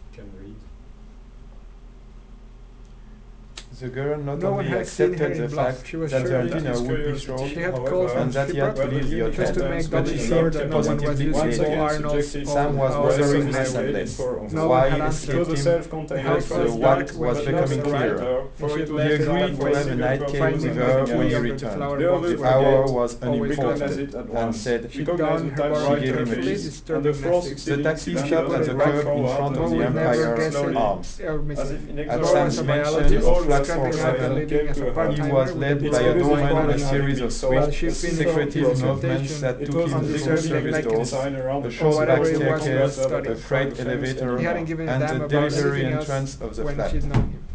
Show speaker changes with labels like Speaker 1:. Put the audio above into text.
Speaker 1: can read.
Speaker 2: The girl not
Speaker 3: No one
Speaker 2: only
Speaker 3: had seen her
Speaker 2: accepted the
Speaker 3: in bluff.
Speaker 2: fact
Speaker 3: She was
Speaker 2: that
Speaker 3: sure
Speaker 2: their
Speaker 3: of that.
Speaker 2: dinner would be
Speaker 1: Curiosity,
Speaker 2: short,
Speaker 3: She had
Speaker 1: however,
Speaker 3: calls from
Speaker 2: and that he had
Speaker 3: Skipper
Speaker 2: believed the
Speaker 3: just to
Speaker 2: hotel,
Speaker 3: make
Speaker 2: but
Speaker 3: double
Speaker 2: she
Speaker 3: sure
Speaker 2: seemed
Speaker 3: that no one was
Speaker 2: positively
Speaker 3: using
Speaker 2: elated.
Speaker 3: Arnold's
Speaker 2: Sam was
Speaker 3: old
Speaker 2: wondering
Speaker 3: highway.
Speaker 2: mindless.
Speaker 3: No one
Speaker 2: Why
Speaker 3: had
Speaker 2: escape
Speaker 3: answered.
Speaker 2: him
Speaker 3: The
Speaker 2: if
Speaker 3: house
Speaker 2: the
Speaker 3: was
Speaker 2: what
Speaker 3: dark when
Speaker 2: was
Speaker 3: she
Speaker 2: becoming
Speaker 3: arrived,
Speaker 2: clearer?
Speaker 3: and she had
Speaker 2: He
Speaker 3: left
Speaker 2: agreed to have a night cake with her when he returned. The hour was unimportant, and said
Speaker 3: She donned her
Speaker 2: she
Speaker 3: borrowed
Speaker 2: gave him a
Speaker 3: carefully,
Speaker 2: kiss.
Speaker 3: disturbing nothing.
Speaker 2: The taxi stopped at the curb in front of
Speaker 3: One
Speaker 2: the
Speaker 3: would never
Speaker 2: Empire's
Speaker 3: guess it.
Speaker 2: Arms. At
Speaker 3: Bo
Speaker 2: Sam's
Speaker 3: was a
Speaker 2: mention
Speaker 3: biologist,
Speaker 2: of Flaxall
Speaker 3: scrapping out and living as a
Speaker 2: Crescent,
Speaker 3: part-timer
Speaker 2: he was
Speaker 3: with
Speaker 2: led
Speaker 3: a
Speaker 2: by a
Speaker 3: design
Speaker 2: doorman on a
Speaker 3: manager.
Speaker 2: series of
Speaker 3: While
Speaker 2: swift,
Speaker 3: she finished
Speaker 2: secretive
Speaker 3: his
Speaker 2: movements that took him
Speaker 3: on the
Speaker 2: through
Speaker 3: serving
Speaker 2: service doors,
Speaker 3: mechanism,
Speaker 2: a short back
Speaker 3: whatever it was he was
Speaker 2: staircase,
Speaker 3: studying.
Speaker 2: a freight elevator,
Speaker 3: He hadn't given a
Speaker 2: and
Speaker 3: damn
Speaker 2: the
Speaker 3: about
Speaker 2: delivery
Speaker 3: anything
Speaker 2: entrance
Speaker 3: else
Speaker 2: of the
Speaker 3: when
Speaker 2: flat.
Speaker 3: she'd known him.